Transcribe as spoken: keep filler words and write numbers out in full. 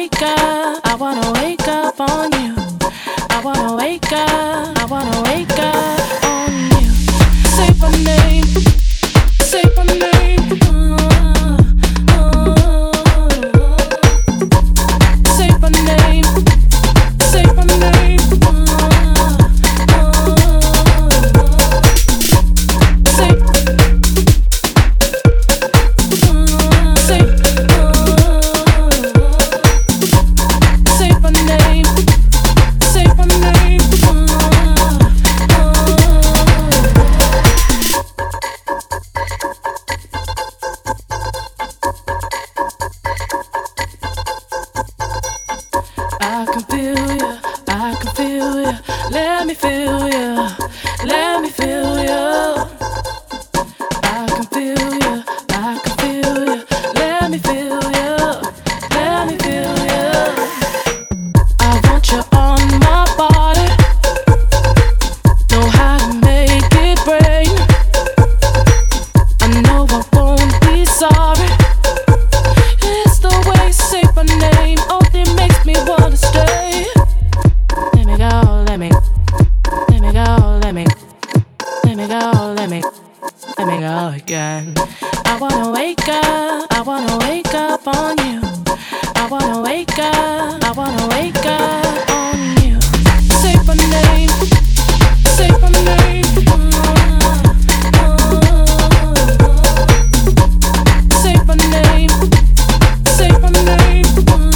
wake up, I wanna wake up on you. I wanna wake up, I wanna wake up on you. Say my name, say my name. Uh, uh, say my name, say my name. Uh, uh, say, uh, say. Say my name, say my name. I can feel you, I can feel you. Let me feel you, let me feel you. I can feel you, I can feel you. Let me feel you, let me feel you. I want you on my body. Know how to make it rain. I know I won't be sorry. It's the way you say my name only makes me wanna stay. Let me go, let me, let me go, let me, let me go, let me, let me go again. I wanna wake up, I wanna wake up on you. I wanna wake up, I wanna wake up on you. Say my name, say my name. Uh, uh, say my name, say my name. Uh,